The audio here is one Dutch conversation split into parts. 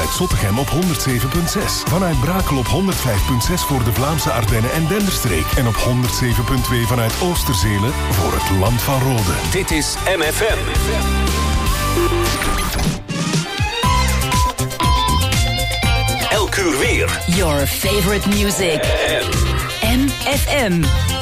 vanuit Zottegem op 107.6. Vanuit Brakel op 105.6 voor de Vlaamse Ardennen en Denderstreek. En op 107.2 vanuit Oosterzele voor het Land van Rode. Dit is MFM. Elk uur weer. Your favorite music. MFM.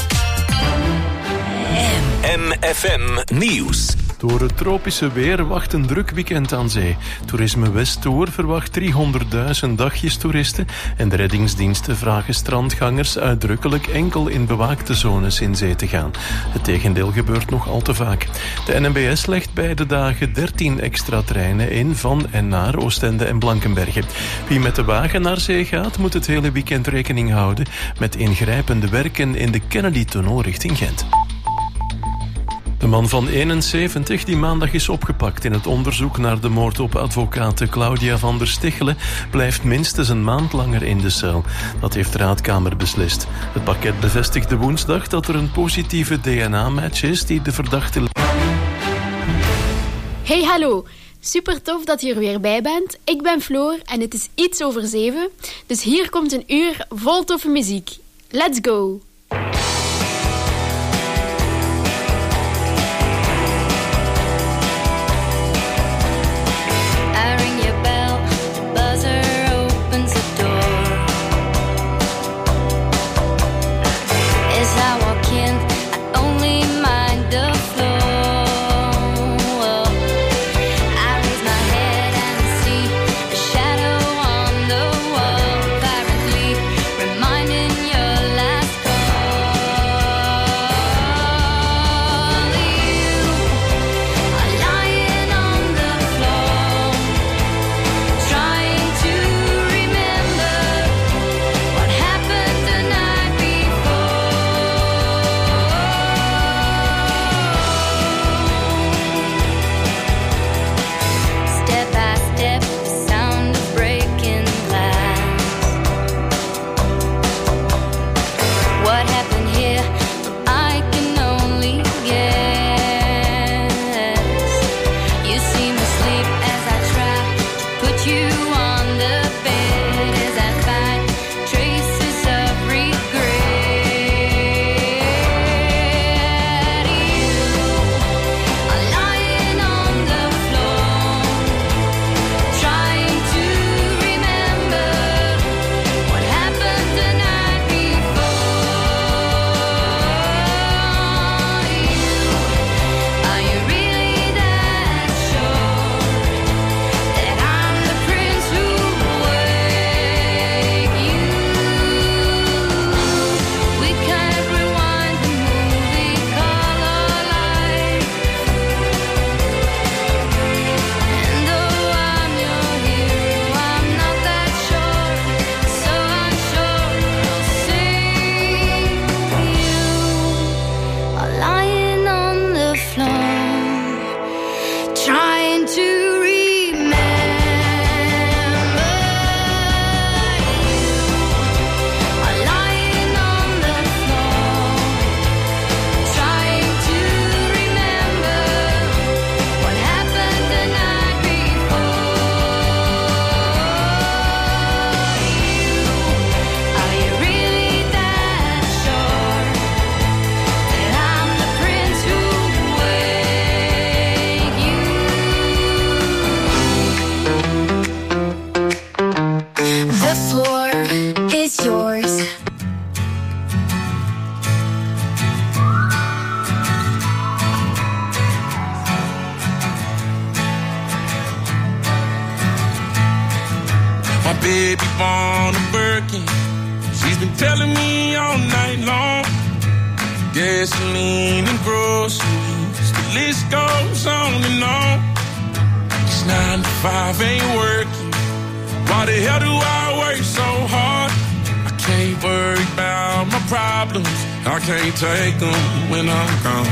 MFM Nieuws. Door het tropische weer wacht een druk weekend aan zee. Toerisme Westtour verwacht 300.000 dagjestoeristen en de reddingsdiensten vragen strandgangers uitdrukkelijk enkel in bewaakte zones in zee te gaan. Het tegendeel gebeurt nog al te vaak. De NMBS legt bij de dagen 13 extra treinen in van en naar Oostende en Blankenberge. Wie met de wagen naar zee gaat, moet het hele weekend rekening houden met ingrijpende werken in de Kennedy-tunnel richting Gent. De man van 71 die maandag is opgepakt in het onderzoek naar de moord op advocate Claudia van der Stichelen blijft minstens een maand langer in de cel. Dat heeft de raadkamer beslist. Het parket bevestigde woensdag dat er een positieve DNA-match is die de verdachte... Hey, hallo. Super tof dat je er weer bij bent. Ik ben Floor en het is iets over 7. Dus hier komt een uur vol toffe muziek. Let's go! baby born a Birkin. She's been telling me all night long. Gasoline and groceries, the list goes on and on. It's 9 to 5, ain't working. Why the hell do I work so hard? I can't worry about my problems. I can't take them when I'm gone.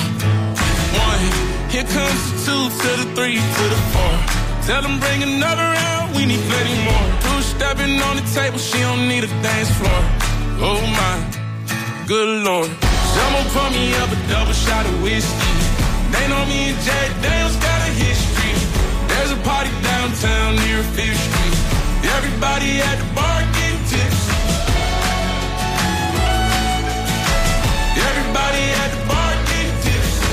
1, here comes the 2 to the 3 to the 4. Tell them bring another round, we need plenty more. 2 stepping on the table, she don't need a dance floor. Oh my, good Lord. Someone pour me up a double shot of whiskey. They know me and Jack Daniels got a history. There's a party downtown near 5th Street. Everybody at the bar getting tipsy. Everybody at the bar getting tipsy.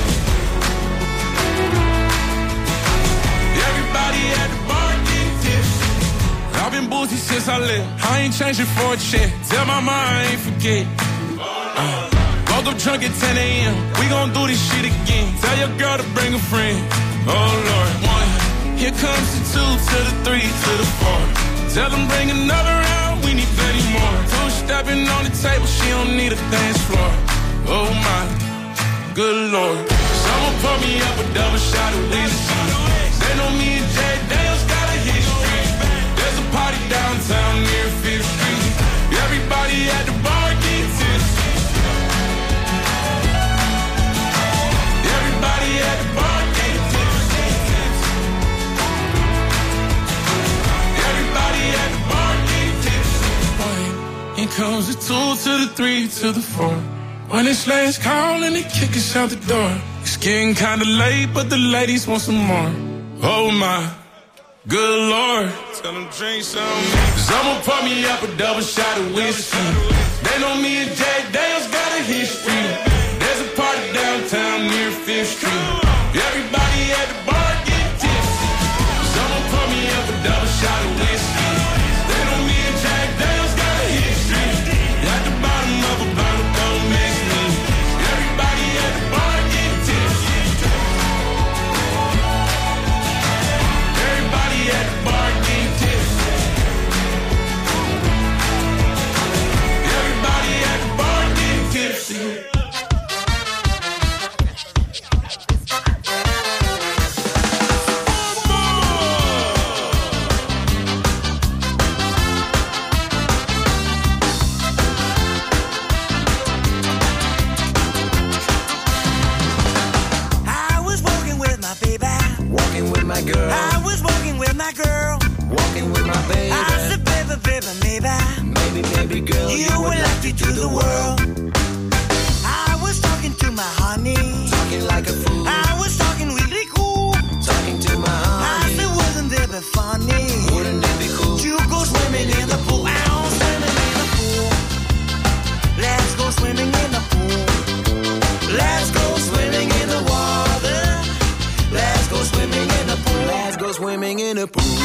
Everybody at the bar getting tipsy. I've been boozy since I left. I ain't changing for a check. Tell my mom I ain't forget. Woke up drunk at 10 a.m. We gon' do this shit again. Tell your girl to bring a friend. Oh Lord, 1. Here comes the 2 to the 3 to the 4. Tell them bring another round. We need plenty more. 2 stepping on the table. She don't need a dance floor. Oh my, good Lord. Someone pour me up a double shot of whiskey. They know me and Jay Dale's got a history. There's a party downtown near 5th Street. Everybody at the bar getting tipsy. Everybody at the bar getting tipsy. Everybody at the bar getting tipsy. Here comes the 2 to the 3 to the 4. When it's last call and they kick us out the door. It's getting kinda late, but the ladies want some more. Oh my, good Lord. Tell them drink some. Someone pour me up a double shot of whiskey. They know me and Jay Dale's got a history. There's a party downtown near 5th Street. Everybody at the bar get tipsy. Someone pour me up a double shot of whiskey. They know me and Jack Dale's got a history. At the bottom of a bottle, don't miss me. Everybody at the bar get tipsy. Everybody at the bar get tipsy. Everybody at the bar get tipsy. My girl. I was walking with my girl. Walking with my baby. I said, baby, baby, maybe. Maybe, maybe, girl. You would like to do the world. I was talking to my honey. Talking like a fool. I was talking really cool. Talking to my honey. I said, wasn't it be funny? Wouldn't it be cool? To go swimming in the pool. Out swimming in the pool. Let's go swimming in the pool. Let's go swimming in the water. Let's go swimming in the pool. Let's go swimming in the pool.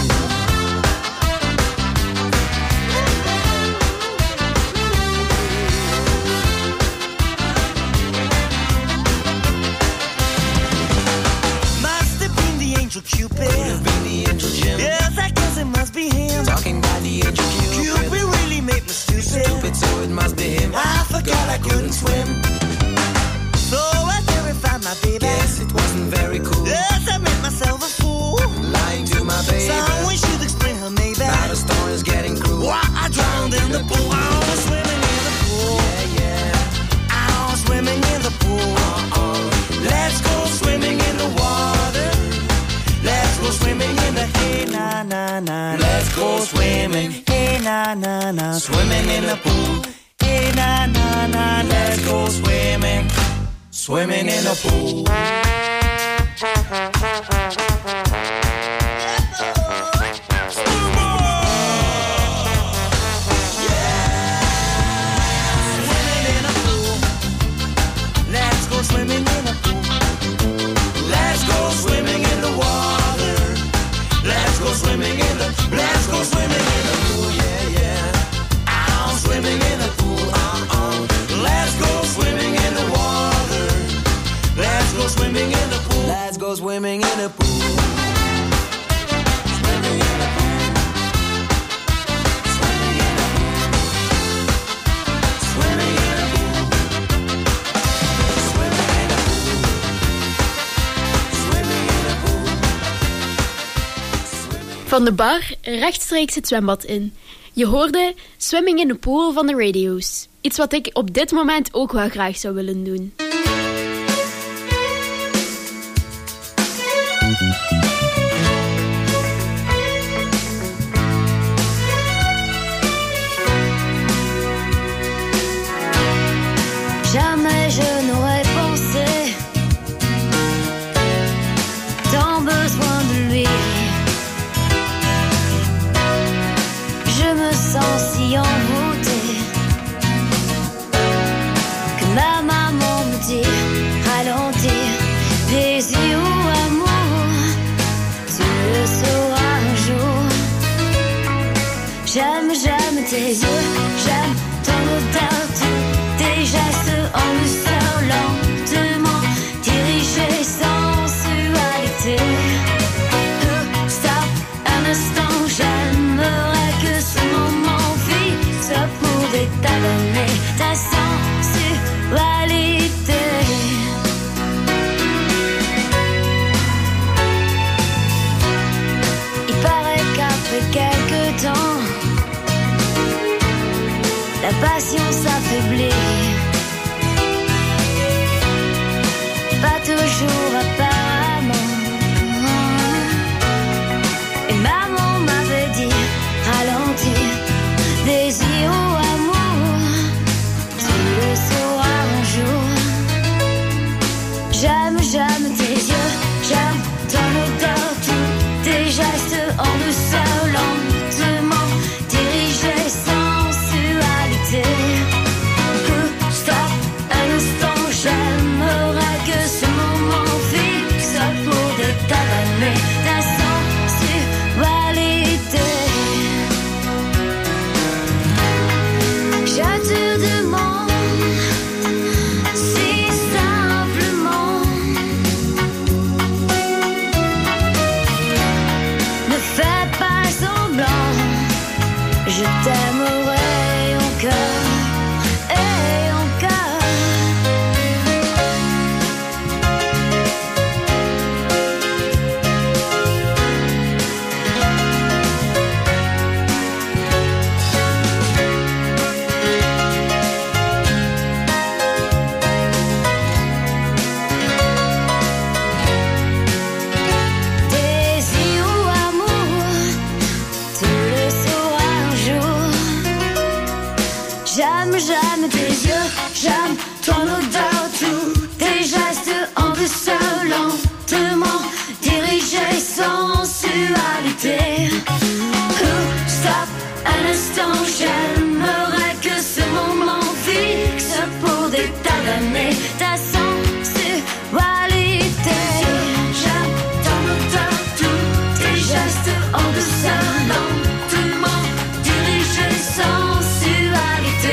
Must have been the angel Cupid. Could have been the angel Jim. Yes, I guess it must be him. Talking about the angel Cupid. Cupid really made me stupid. Stupid, so it must be him. I forgot I couldn't swim. So I terrified my baby. Yes, it wasn't very cool. Yes, I made myself a fool. Lying to my baby. Someone should explain her maybe. Now the storm is getting cruel. Why I drowned in the pool. I was swimming in the pool. Yeah, yeah. I was swimming in the pool. Let's go swimming in the water. Let's go swimming in the hey na na na. Let's go swimming. Hey na na na. Swimming in the pool. Hey na na na. Let's go swimming. Swimming in the pool. Swimming in the pool. Let's go swimming in the water. Let's go swimming in the. Let's go swimming in the pool. Yeah, yeah. I'm swimming in the pool. Let's go swimming in the water. Let's go swimming in the pool. Let's go swimming in the pool. Swimming in the pool. Swimming in the pool. Swimming in the pool. Van de bar rechtstreeks het zwembad in. Je hoorde Swimming in the Pool van de Radio's. Iets wat ik op dit moment ook wel graag zou willen doen. Jamais je n'aurais pensé tant besoin de lui. Je me sans s'y envoûter. Que ma maman me dit, ralentir, plaisir ou amour, tu le sauras un jour. J'aime tes yeux, j'aime ton odeur, tes gestes en douceur, lentement dirigés sans sensualité. Stop un instant, j'aimerais que ce moment fixe pourrait t'adonner ta sensualité. Il paraît qu'après quelques temps, la passion s'affaiblit. Pas toujours apparemment. Et maman m'avait dit, ralentir, désir ou amour, tu le sauras un jour. J'aime tes yeux, j'aime ton odeur, tous tes gestes en douceur, lentement dirigés sensualité. Stop un instant, j'aimerais que ce moment fixe pourrait t'adonner ta sensualité. Je te demande si simplement, ne fais pas semblant, je t'aimerai encore et encore. Désir ou amour, tu le sauras un jour. J'aime tes yeux, j'aime ton odeur, tous tes gestes en douceur, lentement dirigés sensualité. Stop un instant, j'aimerais que ce moment fixe pourrait t'adonner ta sensualité. J'aime ton odeur, tous tes gestes en douceur, lentement dirigés sensualité.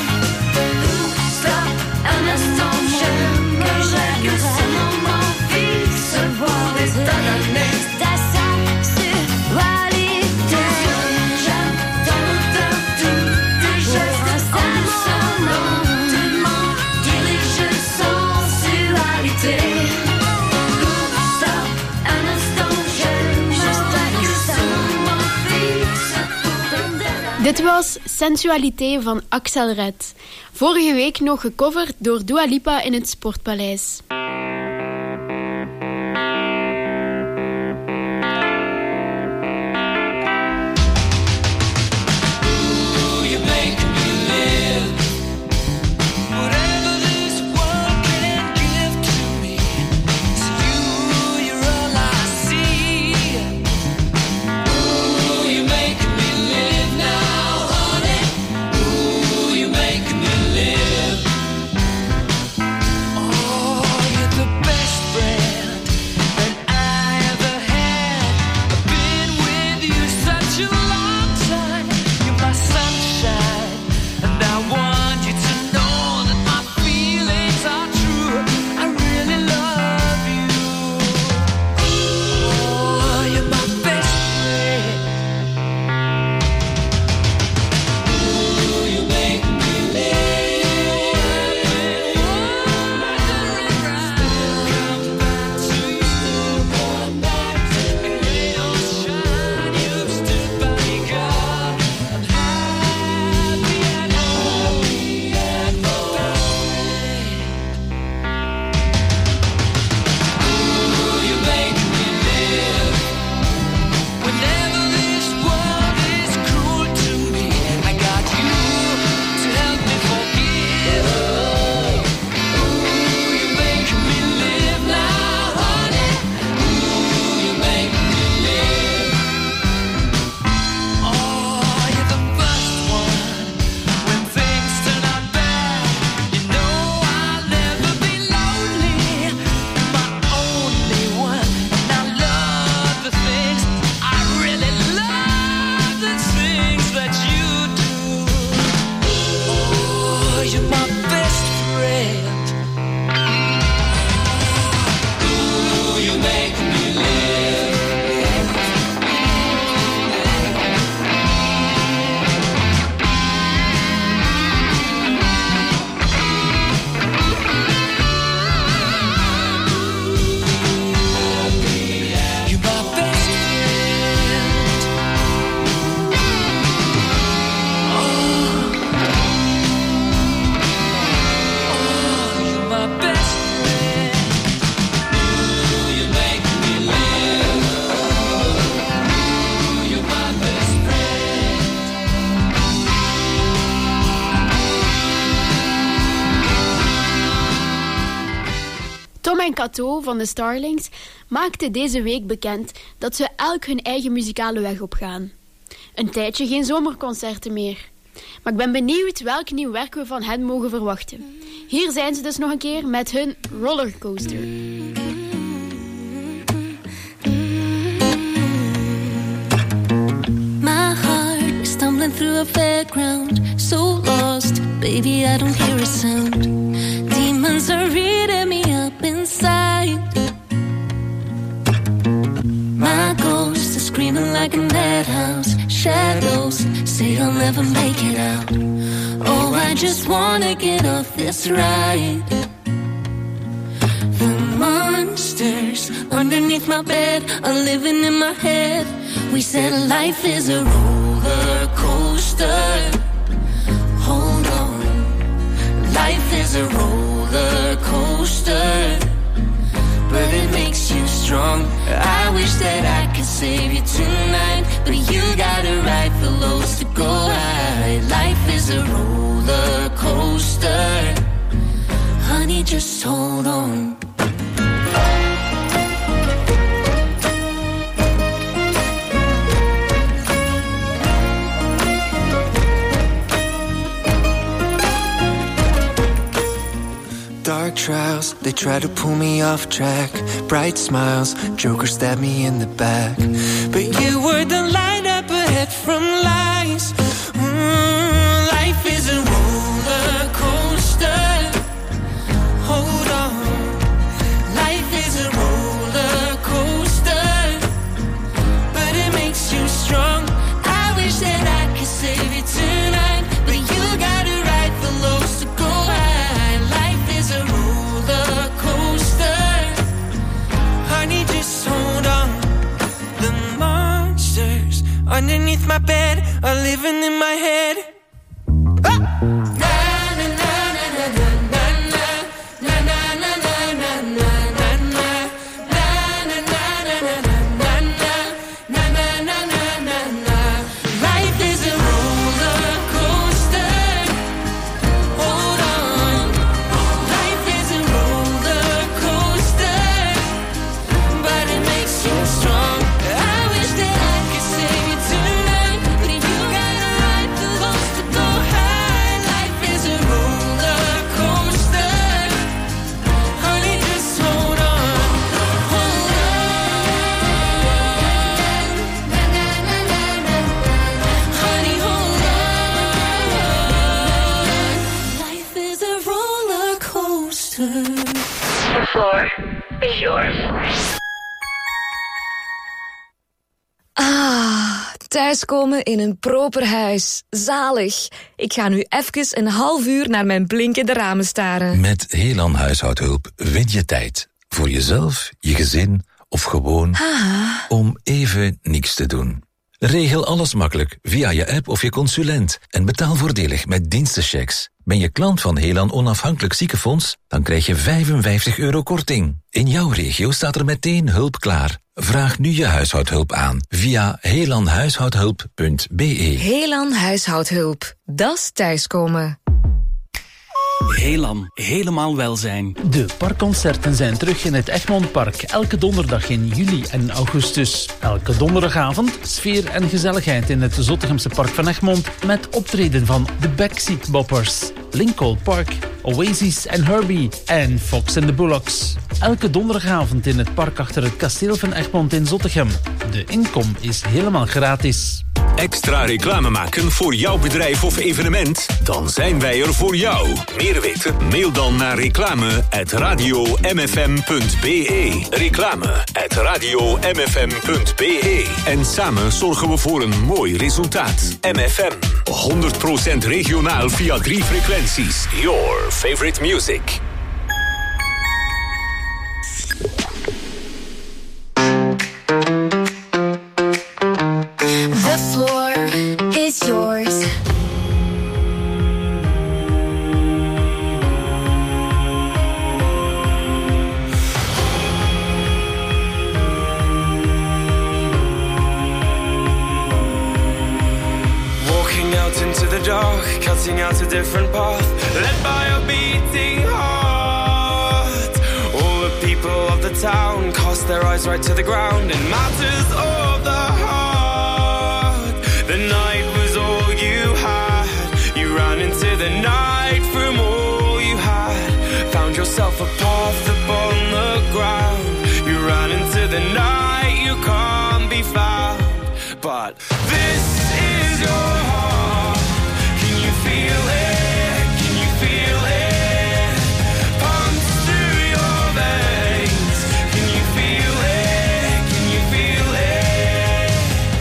Stop un instant, j'aimerais que ce moment fixe pourrait t'adonner ta sensualité. J'aime ton odeur, tous tes gestes en douceur, lentement dirigés sensualité. Stop un instant, j'aimerais que ce moment fixe pourrait t'adonner. Dit was Sensualité van Axel Red. Vorige week nog gecoverd door Dua Lipa in het Sportpaleis. Oh, you're the Tom en Cato van de Starlings maakten deze week bekend dat ze elk hun eigen muzikale weg opgaan. Een tijdje geen zomerconcerten meer. Maar ik ben benieuwd welk nieuw werk we van hen mogen verwachten. Hier zijn ze dus nog een keer met hun Rollercoaster. My heart is stumbling through a fairground, so lost, baby, I don't hear a sound. Demons are eating me up inside. My ghost is screaming like a madhouse. Shadows say I'll never make it out. Oh, I just wanna get off this ride. The monsters underneath my bed are living in my head. We said life is a roller coaster. Hold on. Life is a roller coaster, but it makes you strong. I wish that I could save you tonight, but you gotta ride for lows to go high. Life is a roller coaster. Honey, just hold on. Dark trials, they try to pull me off track. Bright smiles, Joker stabbed me in the back. But you were the light up ahead from lies. Life is a roller coaster. Hold on. Life is a roller coaster, but it makes you strong. I wish that I could save you tonight, but you gotta ride the lows to go high. Life is a roller coaster. Honey, just hold on. The monsters underneath my bed are living in my head. Thuiskomen in een proper huis. Zalig. Ik ga nu even een half uur naar mijn blinkende ramen staren. Met Helan Huishoudhulp win je tijd. Voor jezelf, je gezin of gewoon om even niks te doen. Regel alles makkelijk via je app of je consulent en betaal voordelig met dienstenchecks. Ben je klant van Helan Onafhankelijk Ziekenfonds? Dan krijg je €55 korting. In jouw regio staat er meteen hulp klaar. Vraag nu je huishoudhulp aan via helanhuishoudhulp.be. Helan Huishoudhulp. Dat is thuiskomen. Helan, helemaal welzijn. De parkconcerten zijn terug in het Egmondpark. Elke donderdag in juli en augustus. Elke donderdagavond sfeer en gezelligheid in het Zottegemse Park van Egmond. Met optreden van The Backseat Boppers, Lincoln Park, Oasis en Herbie en Fox and the Bullocks. Elke donderdagavond in het park achter het kasteel van Egmond in Zottegem. De inkom is helemaal gratis. Extra reclame maken voor jouw bedrijf of evenement? Dan zijn wij er voor jou. Meer weten? Mail dan naar reclame@radiomfm.be. Reclame@radiomfm.be. En samen zorgen we voor een mooi resultaat. MFM. 100% regionaal via 3 frequenties. Your favorite music. The floor is yours. Walking out into the dark, cutting out a different path, led by a beating heart. All the people of the town cast their eyes right to the ground. In matters of the heart, the night was all you had. You ran into the night from all you had. Found yourself a path upon the ground. You ran into the night, you can't be found. But this is your heart. Can you feel it? Can you feel it? Pumps through your veins. Can you feel it? Can you feel it?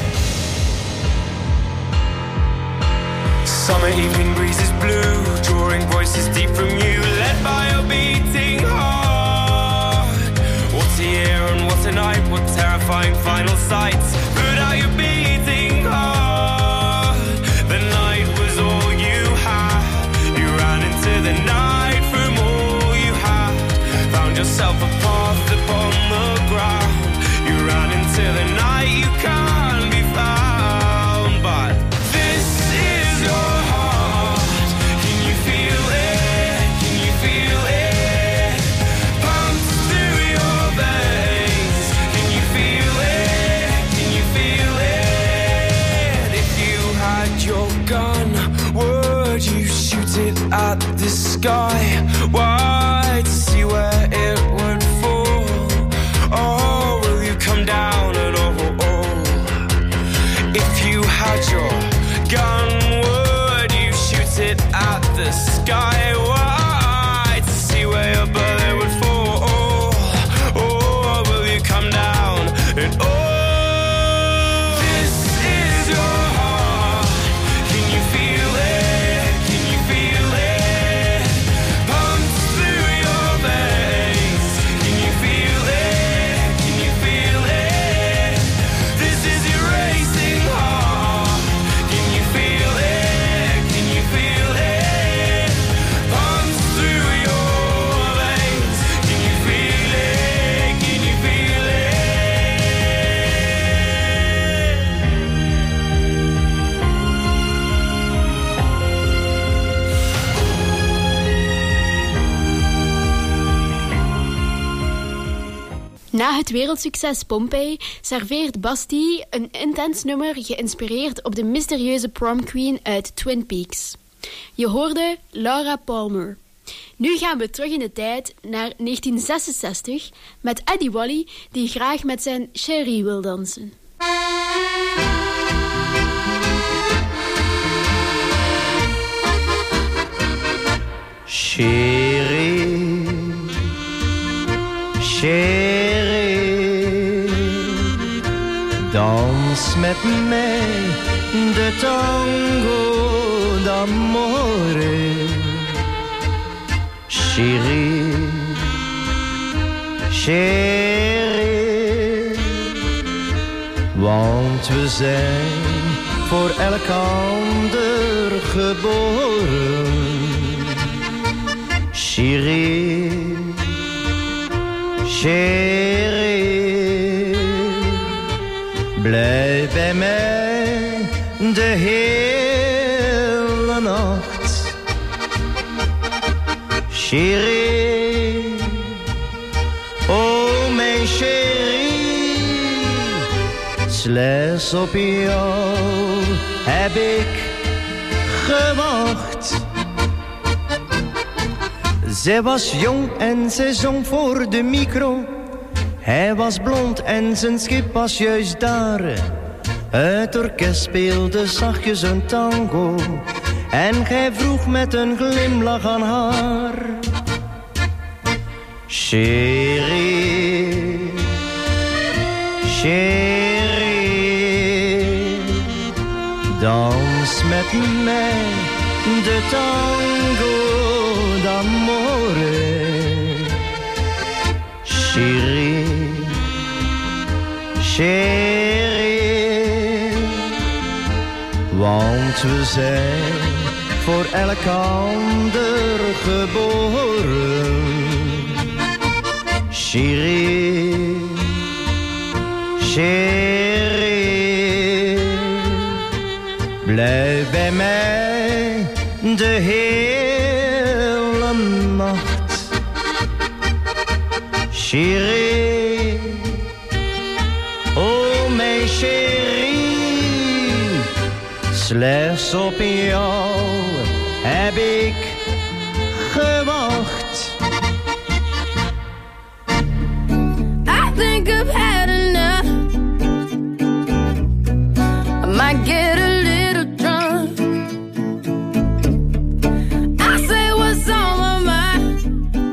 Summer evening breezes blue, drawing voices deep from you, led by a beating heart. What a year and what a night, what terrifying final sights. Put out your beating heart. The night was all you had. You ran into the night from all you had. Found yourself a path upon the ground. You ran into the night, you can't be found. But this is your heart. Can you feel it? Can you feel it? Pumps through your veins. Can you feel it? Can you feel it? If you had your gun, would you shoot it at the sky? Why? To see where it would fall? Or will you come down at all? If you had your gun, would you shoot it at the sky? Why? To see where your bullet would fall? Or will you come down at all? This is your heart. Can you feel it? Can you feel it? Pumps through your veins. Can you feel it? Can you feel it? This is your racing heart. Can you feel it? Can you feel it? Pumps through your veins. Can you feel it? Can you feel it? Na het wereldsucces Pompeii serveert Bastille een intens nummer geïnspireerd op de mysterieuze prom queen uit Twin Peaks. Je hoorde Laura Palmer. Nu gaan we terug in de tijd naar 1966 met Eddie Wally, die graag met zijn Chérie wil dansen. Chérie, chérie, dans met mij de tango d'amore. Chérie, chérie, want we zijn voor elkander geboren. Chérie, chérie, blijf bij mij de hele nacht. Chérie, oh mijn chérie, slechts op jou heb ik gewacht. Zij was jong en zij zong voor de micro. Hij was blond en zijn schip was juist daar. Het orkest speelde zachtjes een tango. En gij vroeg met een glimlach aan haar. Chérie, chérie, dans met mij de tango d'amore. Chérie, chérie, want we zijn voor elkander geboren. Chérie, chérie, blijf bij mij de hele nacht. Chérie, oh mijn chérie, slechts op jou heb ik gewacht. I think I've had enough. I might get a little drunk. I say what's on my mind.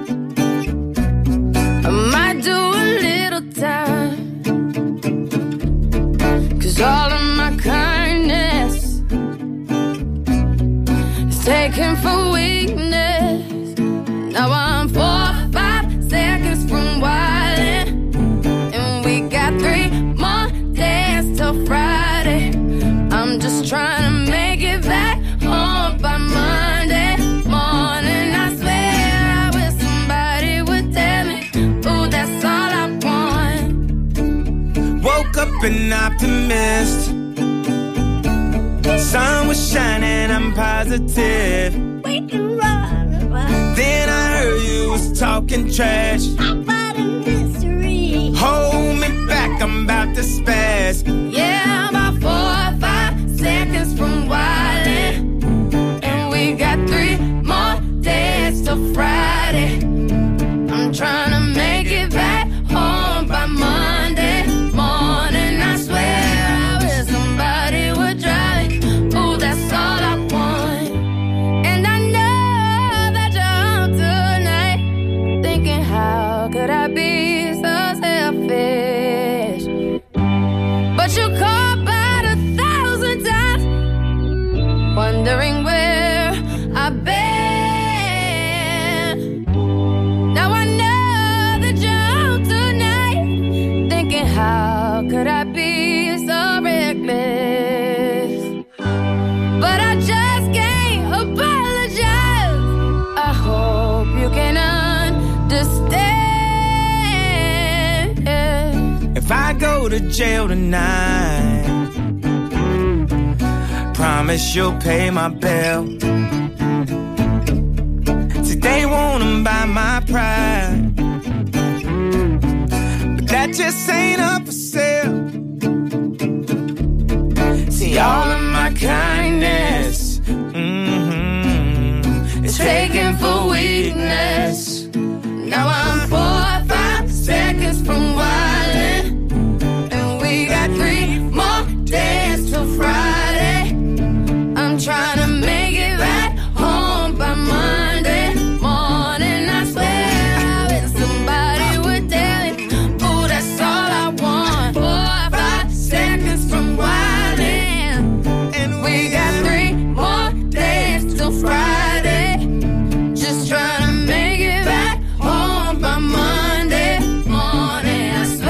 I might do a little time. 'Cause all of my kindness is taken for weakness. Now I'm 4 or 5 seconds from wildin', and we got 3 more days till Friday. I'm just trying to make it back home by Monday morning. I swear I wish somebody would tell me, ooh, that's all I want. Woke up an optimist. Sun was shining, I'm positive. Then I heard you was talking trash about a mystery. Hold me back, I'm about to spaz. Yeah, about 4 or 5 seconds from wildin', and we got 3 more days till Friday. I'm trying to make it back home by Monday morning. I swear I wish somebody would drive me. Ooh, that's all I want. And I know that you're up tonight, thinking how could I be so selfish? But you called about 1,000 times, wondering where I've been. Now I know that you're up tonight, thinking how could I be so reckless? But I just can't apologize. I hope you can understand. If I go to jail tonight, promise you'll pay my bill. See, they wanna buy my pride, but that just ain't up for sale. See, all of my kindness is taken for weakness. Now I'm 4 or 5 seconds from wildin', and we got 3 more days till Friday. I'm trying to make it back home by Monday morning. I swear I wish somebody would tell me, ooh, that's all I want. 4 or 5 seconds from wildin', and we got 3 more days till Friday. Just trying to make it back home by Monday morning. I swear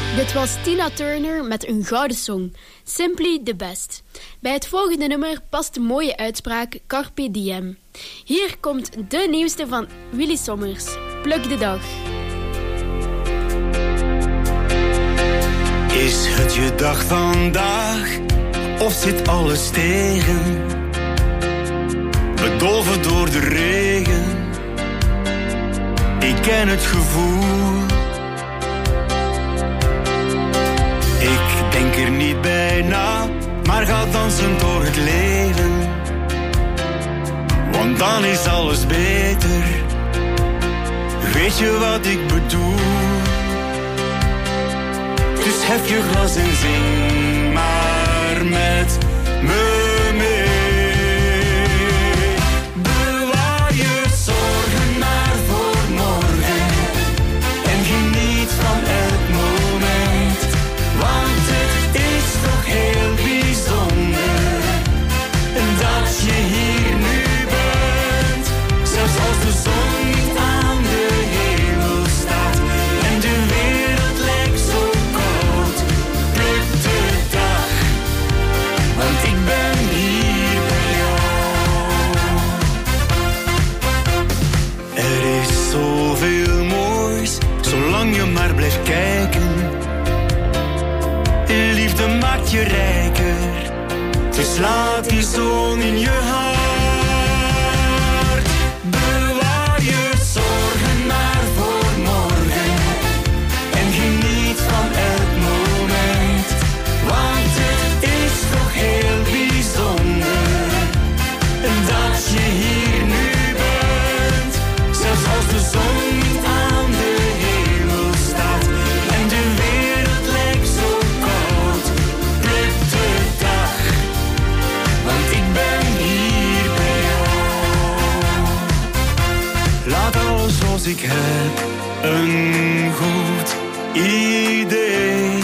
Dit was Tina Turner met een gouden song, Simply the Best. Bij het volgende nummer past de mooie uitspraak Carpe Diem. Hier komt de nieuwste van Willy Sommers, Pluk de Dag. Is het je dag vandaag, of zit alles tegen? Bedolven door de regen, ik ken het gevoel. Ik denk er niet bij na, maar ga dansen door het leven. Want dan is alles beter, weet je wat ik bedoel? Dus hef je glas en zing maar met me mee. Bewaar je zorgen maar voor morgen en geniet van elk moment. Want het is toch heel bijzonder dat je hier nu bent. Zelfs als de zon niet aan de hemel staat en de wereld lijkt zo koud, pluk de dag, want ik ben hier bij jou. Er is zoveel moois, zolang je maar blijft kijken. Liefde maakt je rijker, dus laat die zon in je hart. Bewaar je zorgen maar voor morgen en geniet van elk moment. Want het is toch heel bijzonder dat je hier nu bent. Zelfs als de zon niet aan de hemel staat en de wereld lijkt zo koud, pluk de dag, want ik ben hier bij jou. Laat alles zoals ik heb een goed idee.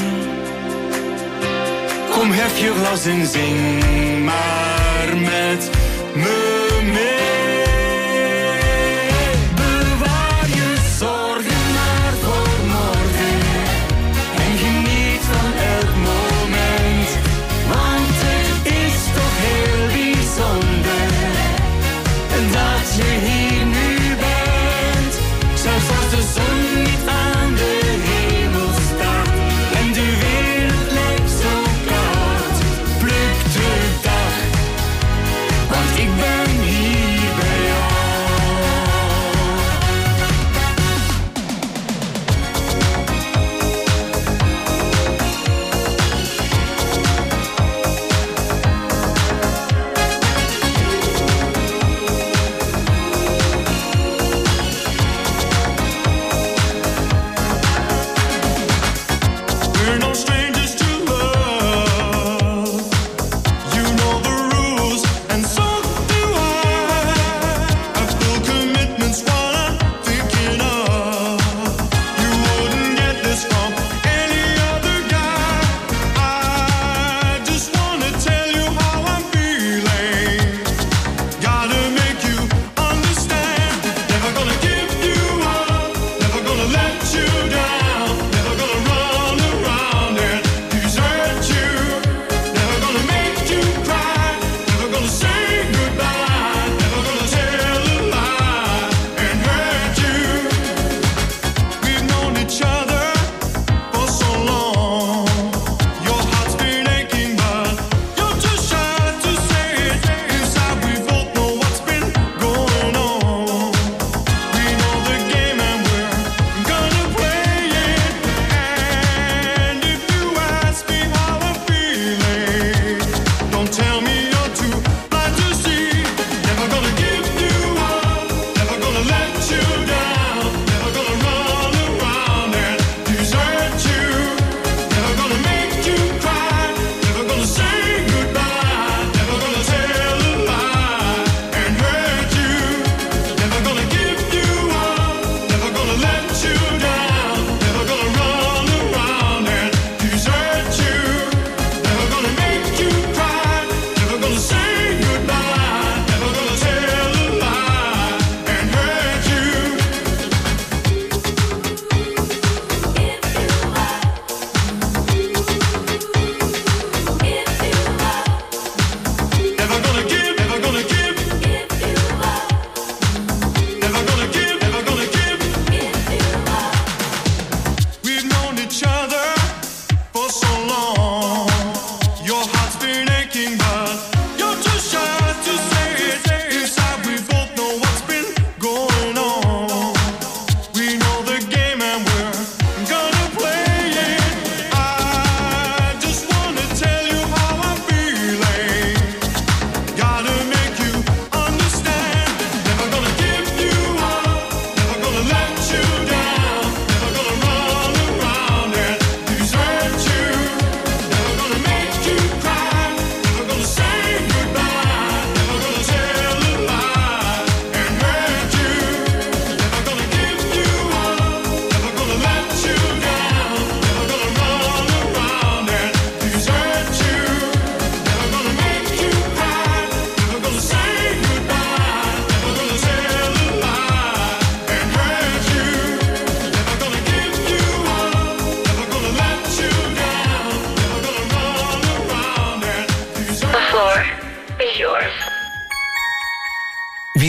Kom, hef je glas en zing maar met me mee. Bewaar je zorgen maar voor morgen en geniet van elk moment. Want het is toch heel bijzonder dat je hier nu bent. Zelfs als de zon niet aan de hemel staat en de wereld lijkt zo koud, pluk de dag, want ik ben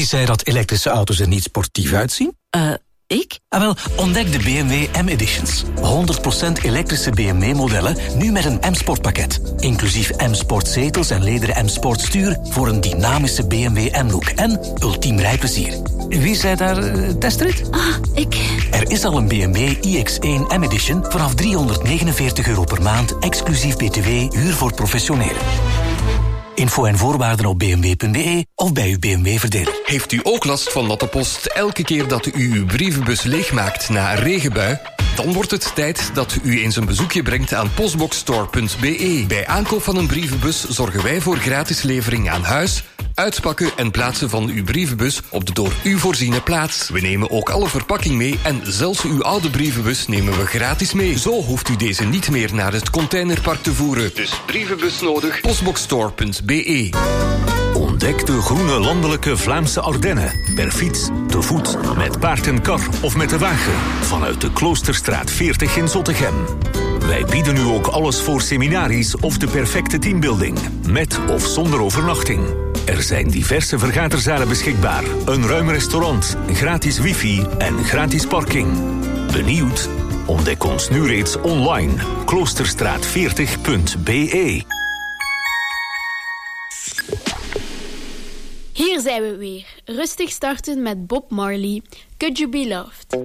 Wie zei dat elektrische auto's er niet sportief uitzien? Ik? Wel, ontdek de BMW M-Editions. 100% elektrische BMW-modellen, nu met een M-Sport-pakket. Inclusief M-Sport-zetels en lederen M-Sport stuur voor een dynamische BMW M-look en ultiem rijplezier. Wie zei daar testrit? Ik. Er is al een BMW iX1 M-Edition vanaf €349 per maand, exclusief BTW, huur voor professionelen. Info en voorwaarden op bmw.be of bij uw BMW-verdeler. Heeft u ook last van natte post elke keer dat u uw brievenbus leegmaakt na een regenbui? Dan wordt het tijd dat u eens een bezoekje brengt aan postboxstore.be. Bij aankoop van een brievenbus zorgen wij voor gratis levering aan huis, uitpakken en plaatsen van uw brievenbus op de door u voorziene plaats. We nemen ook alle verpakking mee en zelfs uw oude brievenbus nemen we gratis mee. Zo hoeft u deze niet meer naar het containerpark te voeren. Dus brievenbus nodig, postboxstore.be. Ontdek de groene landelijke Vlaamse Ardennen. Per fiets, te voet, met paard en kar of met de wagen. Vanuit de Kloosterstraat 40 in Zottegem. Wij bieden nu ook alles voor seminaries of de perfecte teambuilding. Met of zonder overnachting. Er zijn diverse vergaderzalen beschikbaar. Een ruim restaurant, gratis wifi en gratis parking. Benieuwd? Ontdek ons nu reeds online. Kloosterstraat40.be. Hier zijn we weer. Rustig starten met Bob Marley. Could You Be Loved?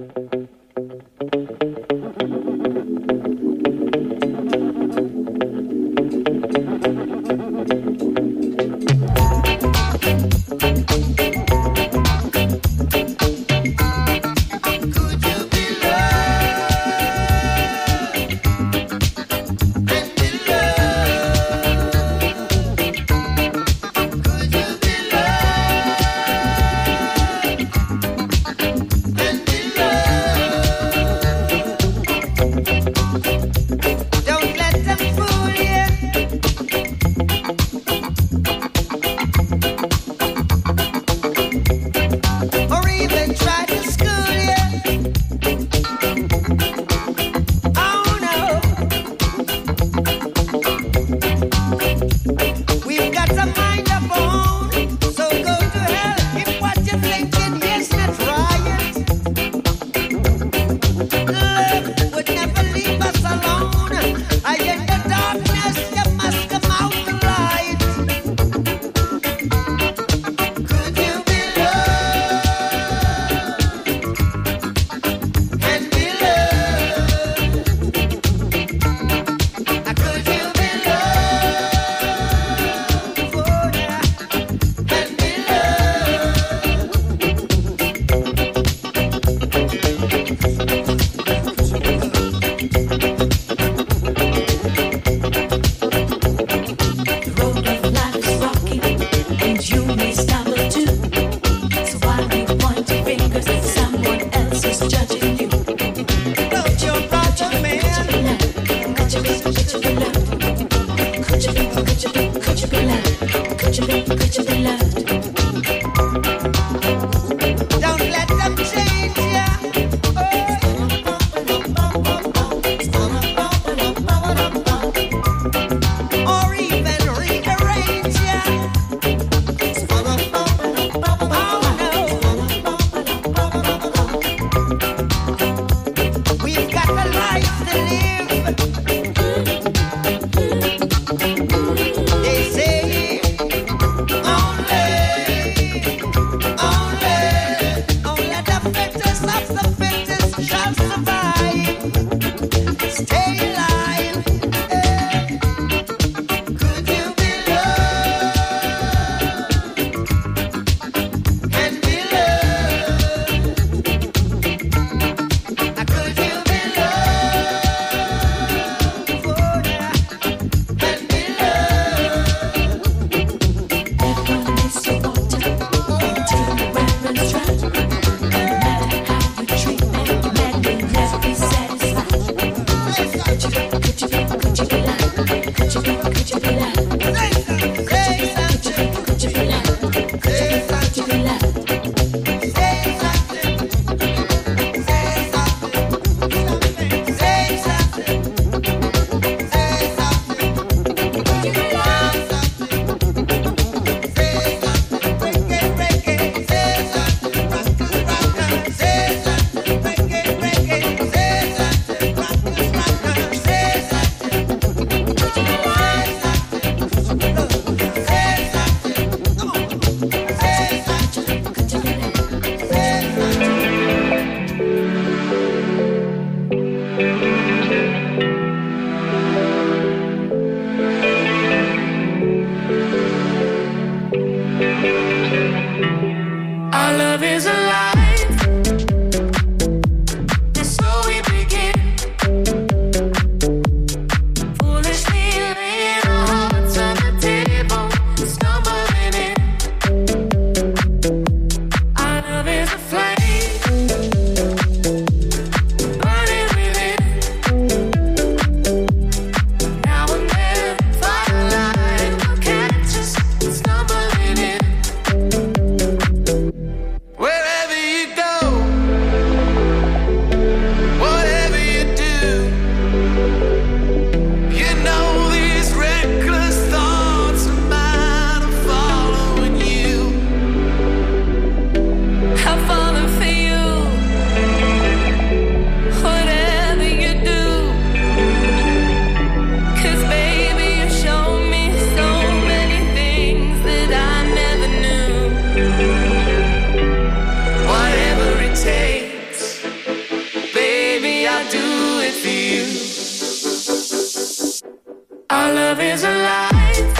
Our love is alive,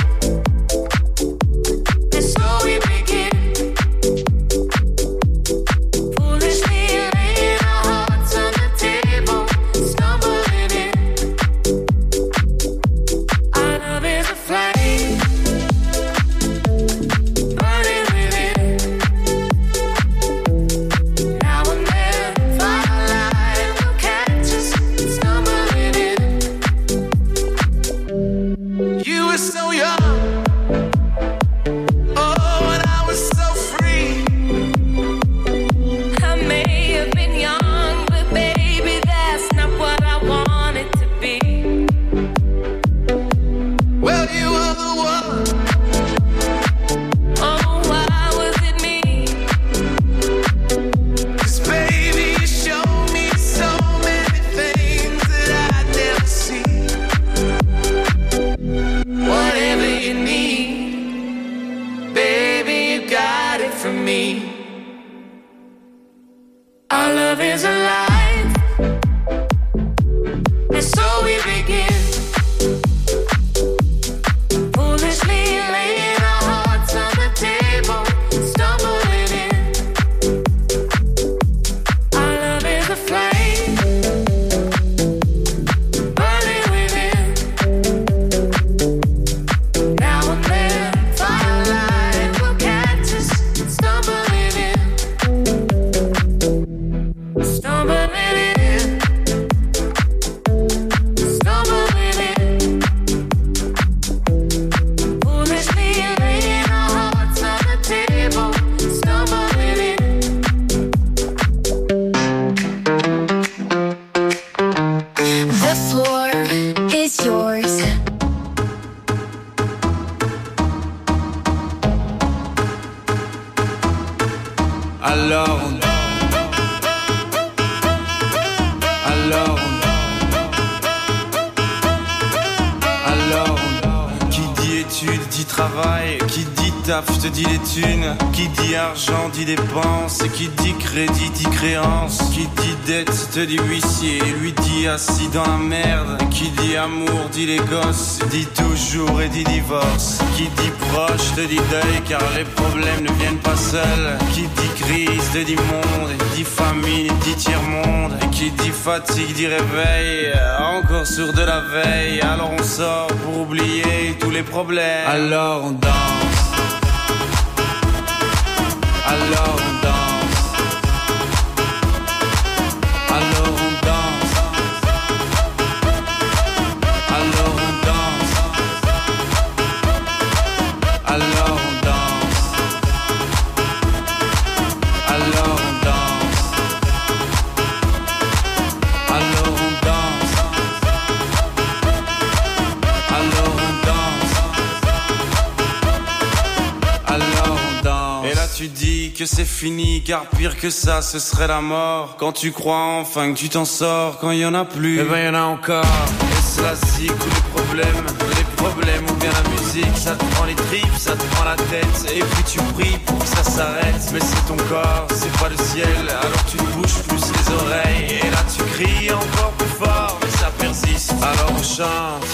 and so we begin. Foolishly laying our hearts on the table, stumbling in. Our love is a flame, burning within. Now and then, firelight will catch us, stumbling in. You were so young, oh, and I was so free. I may have been young, but baby, that's not what I wanted to be. Well, you were the one. Oh, why was it me? 'Cause baby, you showed me so many things that I'd never see. Whatever you need, baby, you got it from me. Our love is alive, and so we begin. Foolishly laying our hearts on the table, stumbling in. Our love is a flame, burning within. Now and then, firelight will catch us, stumbling in. Stumbling in. Stumbling in. Foolishly laying our hearts on the table, stumbling in. The floor is yours. Alors qui dit études dit travail, qui dit taf te dit les thunes, qui dit argent dit dépenses, qui dit crédit dit créance, qui dit dette te dit huissier, lui dit assis dans la merde, qui dit amour dit les gosses, dit toujours et dit divorce, qui dit proche te dit deuil car les problèmes ne viennent pas seuls, qui dit crise te dit monde, dit famine dit tiers-monde, et qui dit fatigue dit réveil, encore sourd de la veille, alors on sort pour oublier tous les problèmes, alors on danse, alors on danse, alors on danse, alors on danse, alors on danse, alors on danse, alors on danse, alors on danse, alors on danse. Et là tu dis que c'est fini, car pire que ça ce serait la mort. Quand tu crois enfin que tu t'en sors, quand il y en a plus, eh ben y en a encore. Et cela zig tous les problèmes ou bien la musique, ça te prend les tripes, ça te prend la tête, et puis tu pries pour que ça s'arrête. Mais c'est ton corps, c'est pas le ciel, alors tu te bouges plus les oreilles, et là tu cries encore plus fort, mais ça persiste, alors on chante.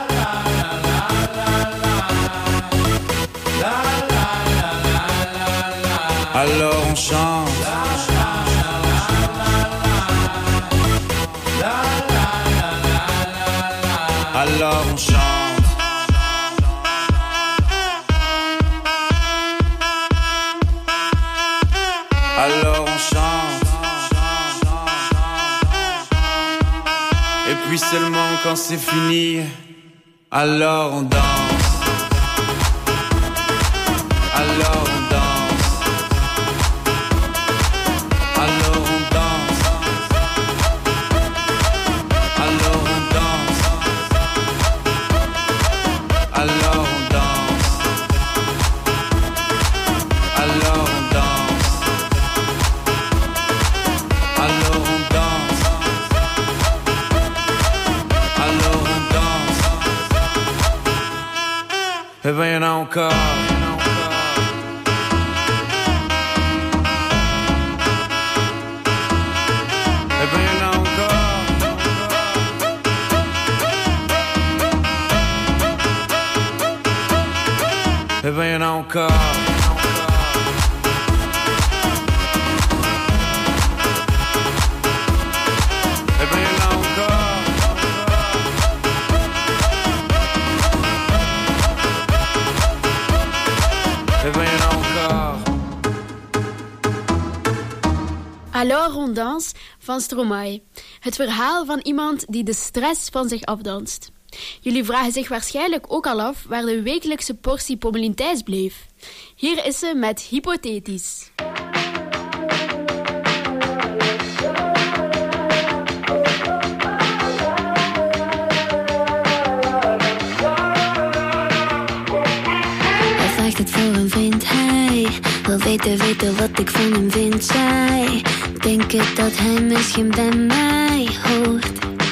Alors on chante. Alors on chante. Alors on chante. Et puis seulement quand c'est fini, alors on danse. Alors on danse. Alors on danse. Alors on danse. Alors on danse. Alors on danse. Alors on danse. Alors on danse. Eh ben y'en a encore. ben je nou elkaar? Alors on danse van Stromae. Het verhaal van iemand die de stress van zich afdanst. Jullie vragen zich waarschijnlijk ook al af waar de wekelijkse portie Pommelien Thijs bleef. Hier is ze met Hypothetisch. Hij vraagt het voor een vriend, hij wil weten wat ik van hem vind. Zij denken dat hij misschien bij mij hoort.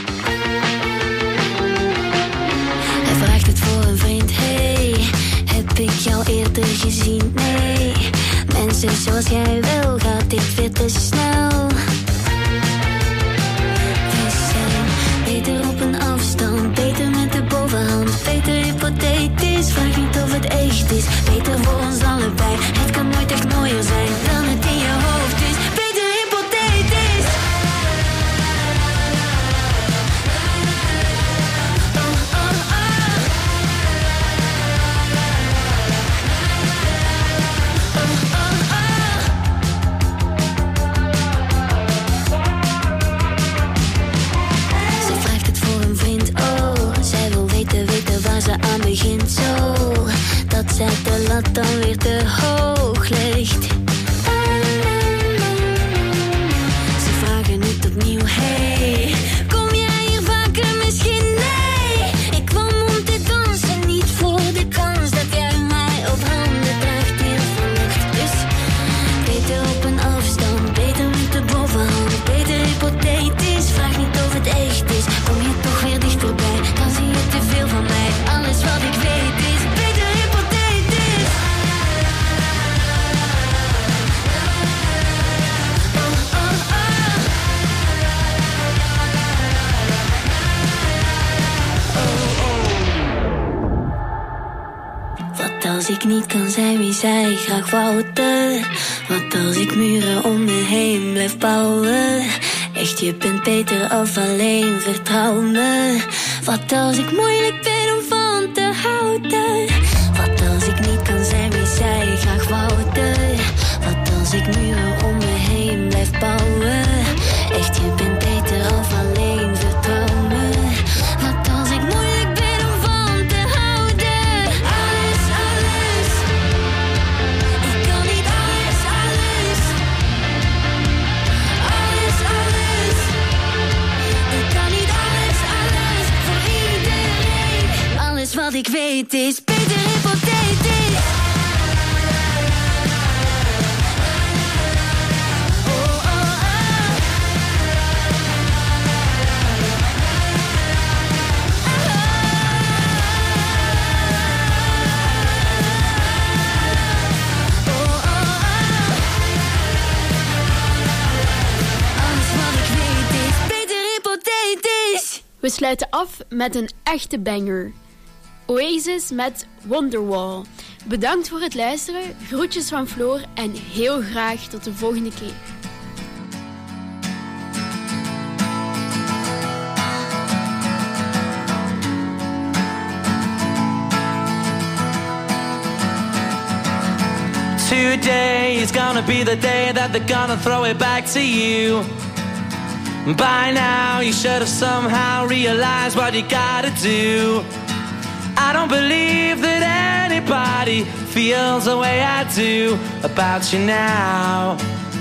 Hij vraagt het voor een vriend, hey, heb ik jou eerder gezien? Nee, mensen zoals jij wil, gaat dit weer te snel. We zijn beter op een afstand, beter met de bovenhand, beter hypothetisch, vraag niet of het echt is. Beter voor ons allebei, het kan nooit echt mooier zijn dan het in je hoofd is. Beter hypothetisch. Oh, oh, oh. Oh, oh, oh. Ze vraagt het voor een vriend, oh. Zij wil weten waar ze aan begint, zo dat zij de lat dan weer te hoog ligt. Ze vragen het opnieuw, hey, kom jij hier vaker misschien? Nee, ik kwam om te dansen, niet voor de kans dat jij mij op handen draagt hier vannacht. Dus beter op een afstand, beter met de bovenhand, beter hypothetisch, vraag niet of het echt is. Kom je toch weer dichterbij, dan zie je te veel van mij. Alles wat ik weet is beter hypothetisch. Oh, oh, oh. Oh, oh. Wat als ik niet kan zijn wie zij graag wouden? Wat als ik muren om me heen blijf bouwen? Echt, je bent beter af alleen, vertrouw me. Wat als ik moeilijk ben om van te houden? Wat als ik niet kan zijn wie zij graag wouden? Wat als ik muren om me heen blijf bouwen? Echt, je bent beter af alleen, vertrouw me. Wat als ik moeilijk ben om van te houden? Alles, alles. Ik kan niet alles, alles. Alles, alles. Ik kan niet alles, alles. Voor iedereen. Alles wat ik weet is beter hypothetisch. Oh, oh, oh. Oh, oh, oh. Alles wat ik weet is beter hypothetisch. We sluiten af met een echte banger. Oasis met Wonderwall. Bedankt voor het luisteren, groetjes van Floor en heel graag tot de volgende keer. Today is gonna be the day that they're gonna throw it back to you. By now you should have somehow realized what you gotta do. I don't believe that anybody feels the way I do about you now.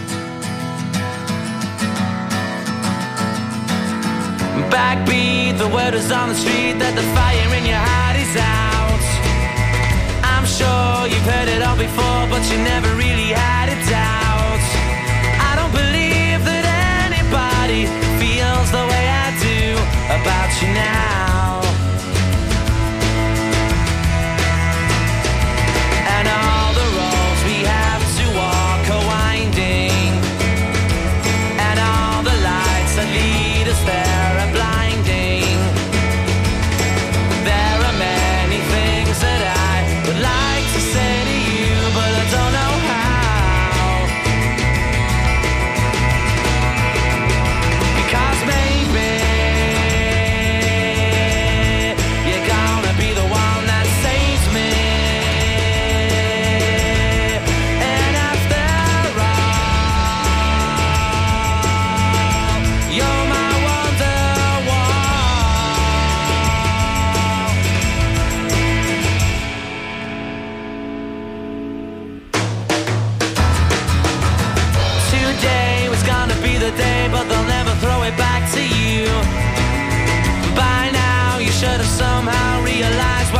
Backbeat, the word is on the street that the fire in your heart is out. I'm sure you've heard it all before, but you never really had a doubt. I don't believe that anybody feels the way I do about you now. And all the roads we have to walk are winding, and all the lights that lead us there are blinding. There are many things that I would like to say,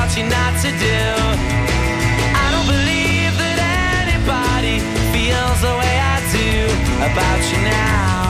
taught you not to do. I don't believe that anybody feels the way I do about you now.